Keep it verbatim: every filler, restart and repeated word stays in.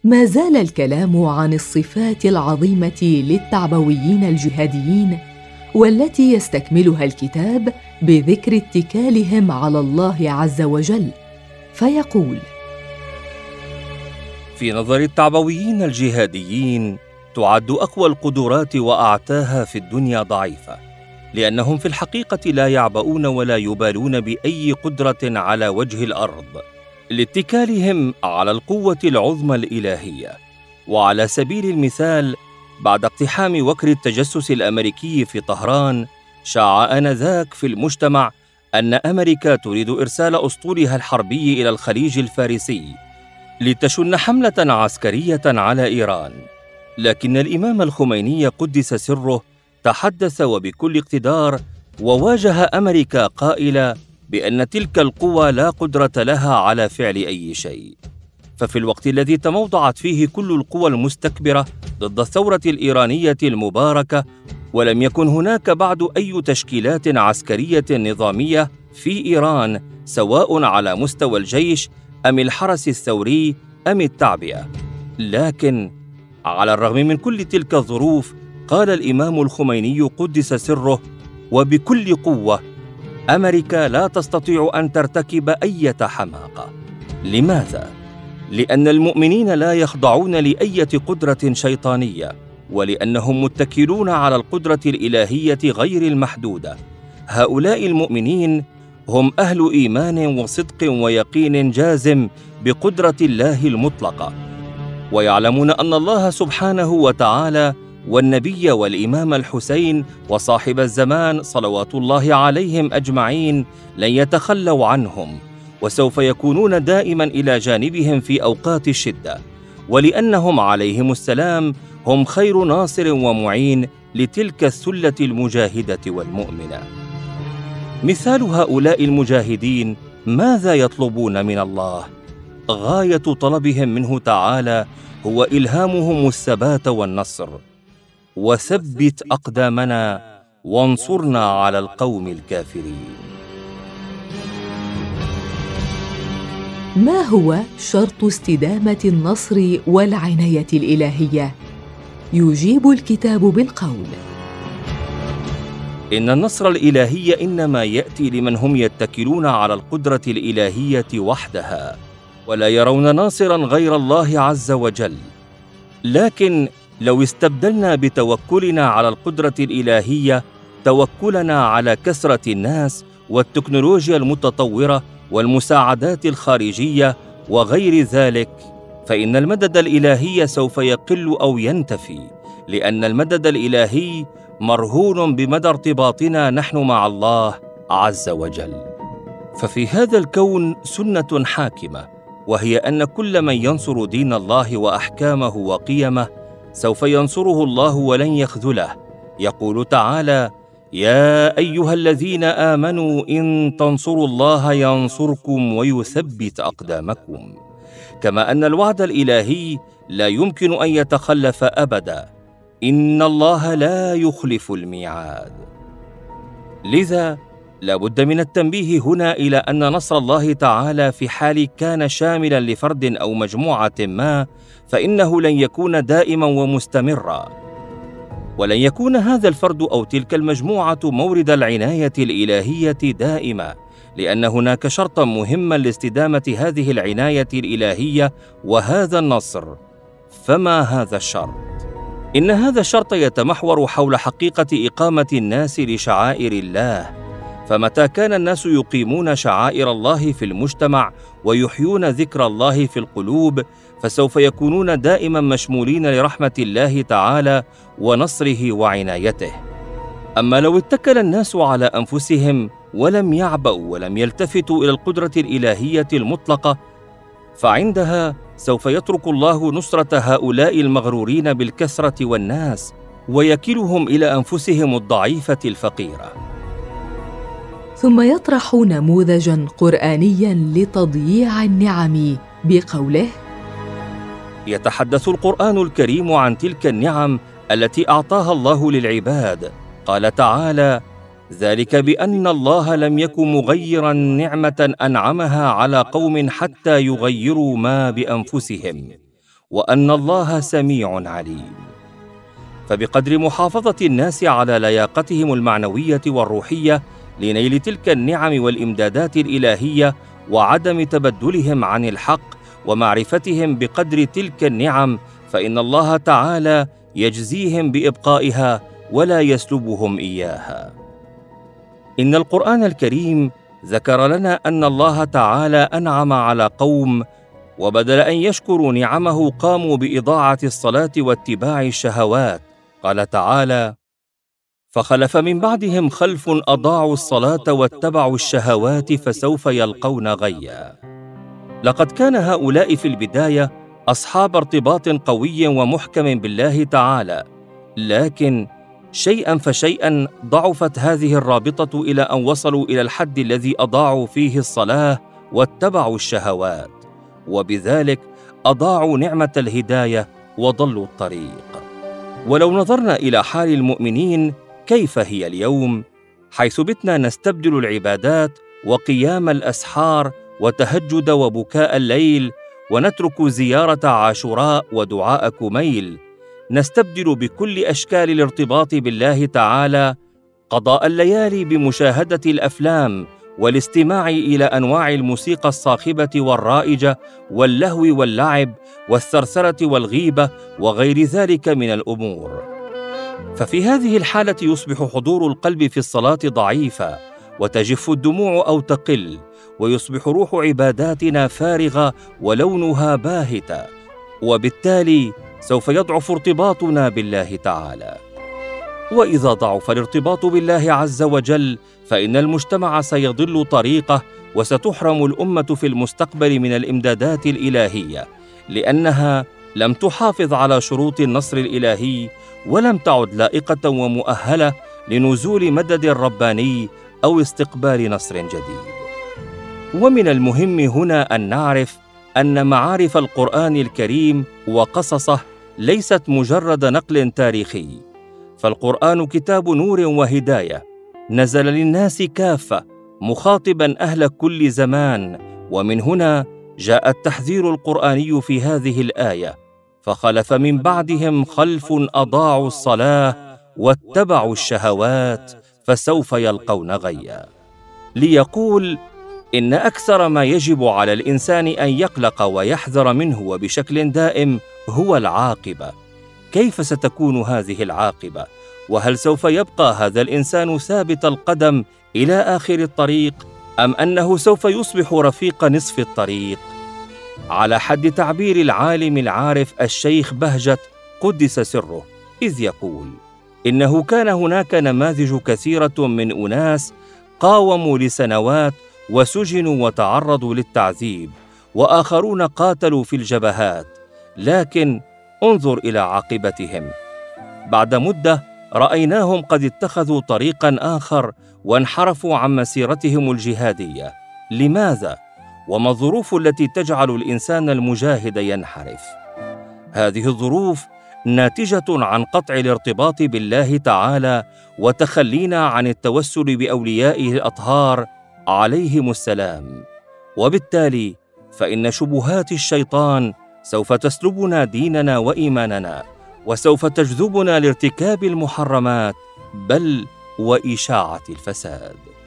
ما زال الكلام عن الصفات العظيمة للتعبويين الجهاديين، والتي يستكملها الكتاب بذكر اتكالهم على الله عز وجل، فيقول: في نظر التعبويين الجهاديين تعد أقوى القدرات وأعتاها في الدنيا ضعيفة، لأنهم في الحقيقة لا يعبؤون ولا يبالون بأي قدرة على وجه الأرض لاتكالهم على القوة العظمى الإلهية. وعلى سبيل المثال، بعد اقتحام وكر التجسس الأمريكي في طهران، شاع آنذاك في المجتمع أن أمريكا تريد إرسال أسطولها الحربي إلى الخليج الفارسي لتشن حملة عسكرية على إيران. لكن الإمام الخميني قدس سره تحدث وبكل اقتدار وواجه أمريكا قائلا بأن تلك القوى لا قدرة لها على فعل أي شيء. ففي الوقت الذي تموضعت فيه كل القوى المستكبرة ضد الثورة الإيرانية المباركة، ولم يكن هناك بعد أي تشكيلات عسكرية نظامية في إيران، سواء على مستوى الجيش أم الحرس الثوري أم التعبئة. لكن على الرغم من كل تلك الظروف، قال الإمام الخميني قدس سره وبكل قوة: أمريكا لا تستطيع أن ترتكب أي حماقة. لماذا؟ لأن المؤمنين لا يخضعون لأي قدرة شيطانية، ولأنهم متكلون على القدرة الإلهية غير المحدودة. هؤلاء المؤمنين هم أهل إيمان وصدق ويقين جازم بقدرة الله المطلقة، ويعلمون أن الله سبحانه وتعالى والنبي والإمام الحسين وصاحب الزمان صلوات الله عليهم أجمعين لن يتخلوا عنهم، وسوف يكونون دائما إلى جانبهم في أوقات الشدة، ولأنهم عليهم السلام هم خير ناصر ومعين لتلك السلة المجاهدة والمؤمنة. مثال هؤلاء المجاهدين ماذا يطلبون من الله؟ غاية طلبهم منه تعالى هو إلهامهم الثبات والنصر. وثبت أقدامنا وانصرنا على القوم الكافرين. ما هو شرط استدامة النصر والعناية الإلهية؟ يجيب الكتاب بالقول: إن النصر الإلهي إنما يأتي لمن هم يتكلون على القدرة الإلهية وحدها، ولا يرون ناصراً غير الله عز وجل. لكن لو استبدلنا بتوكلنا على القدرة الإلهية توكلنا على كثرة الناس والتكنولوجيا المتطورة والمساعدات الخارجية وغير ذلك، فإن المدد الإلهي سوف يقل أو ينتفي، لأن المدد الإلهي مرهون بمدى ارتباطنا نحن مع الله عز وجل. ففي هذا الكون سنة حاكمة، وهي أن كل من ينصر دين الله وأحكامه وقيمه سوف ينصره الله ولن يخذله. يقول تعالى: يا أيها الذين آمنوا إن تنصروا الله ينصركم ويثبت أقدامكم. كما أن الوعد الإلهي لا يمكن أن يتخلف أبدا، إن الله لا يخلف الميعاد. لذا لا بد من التنبيه هنا إلى أن نصر الله تعالى في حال كان شاملا لفرد أو مجموعة ما، فإنه لن يكون دائما ومستمرا، ولن يكون هذا الفرد أو تلك المجموعة مورد العناية الإلهية دائما، لأن هناك شرطا مهما لاستدامة هذه العناية الإلهية وهذا النصر. فما هذا الشرط؟ إن هذا الشرط يتمحور حول حقيقة إقامة الناس لشعائر الله. فمتى كان الناس يقيمون شعائر الله في المجتمع ويحيون ذكر الله في القلوب، فسوف يكونون دائما مشمولين لرحمة الله تعالى ونصره وعنايته. أما لو اتكل الناس على أنفسهم ولم يعبأوا ولم يلتفتوا إلى القدرة الإلهية المطلقة، فعندها سوف يترك الله نصرة هؤلاء المغرورين بالكثرة والناس، ويكلهم إلى أنفسهم الضعيفة الفقيرة. ثم يطرح نموذجاً قرآنياً لتضييع النعم بقوله: يتحدث القرآن الكريم عن تلك النعم التي أعطاها الله للعباد. قال تعالى: ذلك بأن الله لم يكن مغيراً نعمة أنعمها على قوم حتى يغيروا ما بأنفسهم، وأن الله سميع عليم. فبقدر محافظة الناس على لياقتهم المعنوية والروحية لنيل تلك النعم والإمدادات الإلهية وعدم تبدلهم عن الحق ومعرفتهم بقدر تلك النعم، فإن الله تعالى يجزيهم بإبقائها ولا يسلبهم إياها. إن القرآن الكريم ذكر لنا أن الله تعالى أنعم على قوم، وبدل أن يشكروا نعمه قاموا بإضاعة الصلاة واتباع الشهوات. قال تعالى: فخلف من بعدهم خلف أضاعوا الصلاة واتبعوا الشهوات فسوف يلقون غيا. لقد كان هؤلاء في البداية أصحاب ارتباط قوي ومحكم بالله تعالى، لكن شيئا فشيئا ضعفت هذه الرابطة إلى أن وصلوا إلى الحد الذي أضاعوا فيه الصلاة واتبعوا الشهوات، وبذلك أضاعوا نعمة الهداية وضلوا الطريق. ولو نظرنا إلى حال المؤمنين كيف هي اليوم، حيث بتنا نستبدل العبادات وقيام الأسحار وتهجد وبكاء الليل، ونترك زيارة عاشوراء ودعاء كميل، نستبدل بكل أشكال الارتباط بالله تعالى قضاء الليالي بمشاهدة الأفلام والاستماع إلى أنواع الموسيقى الصاخبة والرائجة واللهو واللعب والثرثرة والغيبة وغير ذلك من الأمور. ففي هذه الحالة يصبح حضور القلب في الصلاة ضعيفا، وتجف الدموع أو تقل، ويصبح روح عباداتنا فارغة ولونها باهتا، وبالتالي سوف يضعف ارتباطنا بالله تعالى. وإذا ضعف الارتباط بالله عز وجل فإن المجتمع سيضل طريقه، وستحرم الأمة في المستقبل من الإمدادات الإلهية، لأنها لم تحافظ على شروط النصر الإلهي، ولم تعد لائقة ومؤهلة لنزول مدد رباني أو استقبال نصر جديد. ومن المهم هنا أن نعرف أن معارف القرآن الكريم وقصصه ليست مجرد نقل تاريخي، فالقرآن كتاب نور وهداية نزل للناس كافة مخاطباً أهل كل زمان. ومن هنا جاء التحذير القرآني في هذه الآية: فخلف من بعدهم خلف أضاعوا الصلاة واتبعوا الشهوات فسوف يلقون غيا، ليقول إن أكثر ما يجب على الإنسان أن يقلق ويحذر منه وبشكل دائم هو العاقبة. كيف ستكون هذه العاقبة؟ وهل سوف يبقى هذا الإنسان ثابت القدم إلى آخر الطريق، أم أنه سوف يصبح رفيق نصف الطريق؟ على حد تعبير العالم العارف الشيخ بهجت قدس سره، إذ يقول: إنه كان هناك نماذج كثيرة من أناس قاوموا لسنوات وسجنوا وتعرضوا للتعذيب، وآخرون قاتلوا في الجبهات، لكن انظر إلى عاقبتهم. بعد مدة رأيناهم قد اتخذوا طريقاً آخر وانحرفوا عن مسيرتهم الجهادية. لماذا؟ وما الظروف التي تجعل الإنسان المجاهد ينحرف؟ هذه الظروف ناتجة عن قطع الارتباط بالله تعالى وتخلينا عن التوسل بأوليائه الأطهار عليهم السلام، وبالتالي فإن شبهات الشيطان سوف تسلبنا ديننا وإيماننا، وسوف تجذبنا لارتكاب المحرمات بل وإشاعة الفساد.